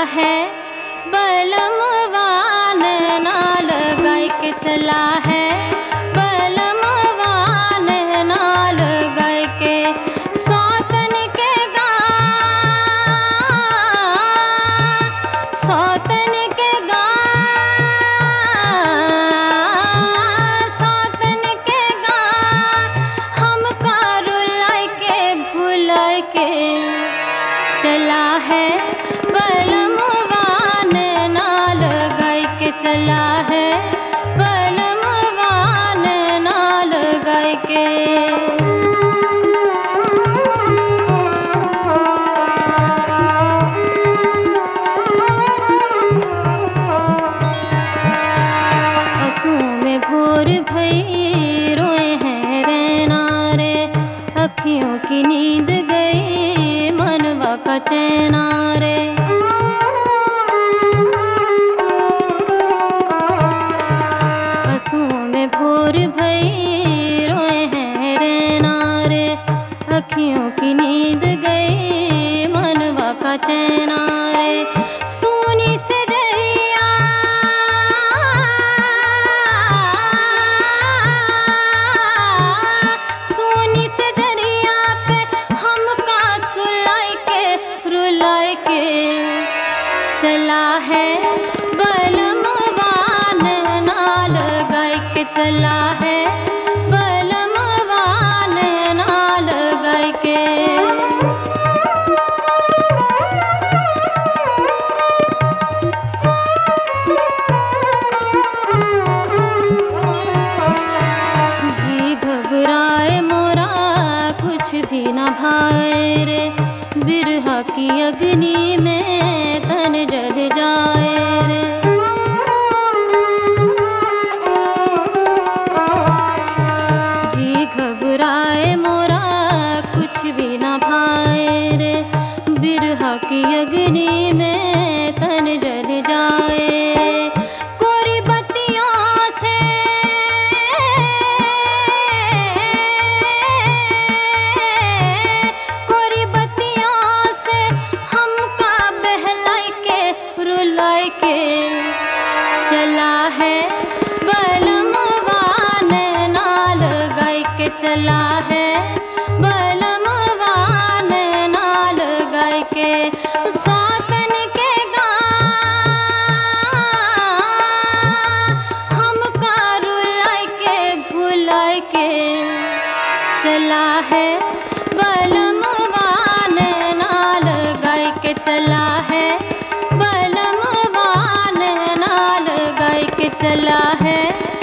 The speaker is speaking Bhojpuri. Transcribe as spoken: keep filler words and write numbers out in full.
है बलमवान नाल गाय के चला है बलमवान नाल गाय के सौतन के गा सौतन के गा सौतन के गा हम रुलाई के भुलाई के चला है बलमवान नाल गाय के चला है बलमवान नाल गाय के आंसुओं में भोर भई रोए हैं रैना रे अखियों की नींद गई मनवा का चैना रे आंसुओं में भोर भई रोए हैं रैना रे अखियों की नींद गई मनवा का चैना रे सूनी से जरिया सूनी से जरिया पे हमका सुलाई के रुलाई के चला है बलमवान नाल गाय के चला है बलमवान नाल गाय के जी घबराए मोरा कुछ भी न भाए रे बिरहा की अग्नि में तन जल जाए रे जी घबराए मोरा कुछ भी न भाए रे बिरहा की अग्नि में तन जल जाए रे कोरी बत्तियों से कोरी बत्तियों से हमका बहलाई के रुलाई के चला है बलमवान नाल गाय के चला है बलमवान नाल गाय के सौतन के गा हमका रुलाई के भुलाई के चला है बलमवान नाल गाय के चला है बलमवान नाल गाय के चला है।